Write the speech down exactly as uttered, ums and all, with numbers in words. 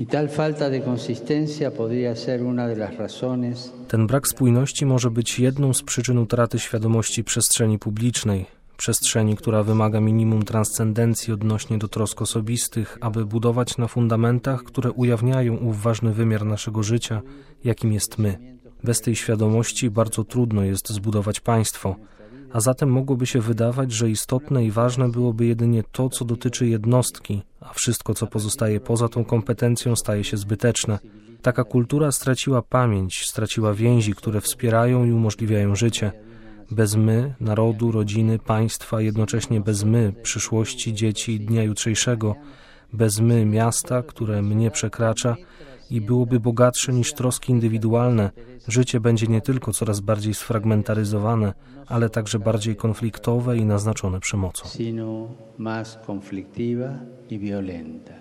Ten brak spójności może być jedną z przyczyn utraty świadomości przestrzeni publicznej, przestrzeni, która wymaga minimum transcendencji odnośnie do trosk osobistych, aby budować na fundamentach, które ujawniają ów ważny wymiar naszego życia, jakim jest my. Bez tej świadomości bardzo trudno jest zbudować państwo, a zatem mogłoby się wydawać, że istotne i ważne byłoby jedynie to, co dotyczy jednostki, a wszystko, co pozostaje poza tą kompetencją, staje się zbyteczne. Taka kultura straciła pamięć, straciła więzi, które wspierają i umożliwiają życie. Bez my, narodu, rodziny, państwa, jednocześnie bez my, przyszłości, dzieci i dnia jutrzejszego, bez my, miasta, które mnie przekracza i byłoby bogatsze niż troski indywidualne, życie będzie nie tylko coraz bardziej sfragmentaryzowane, ale także bardziej konfliktowe i naznaczone przemocą.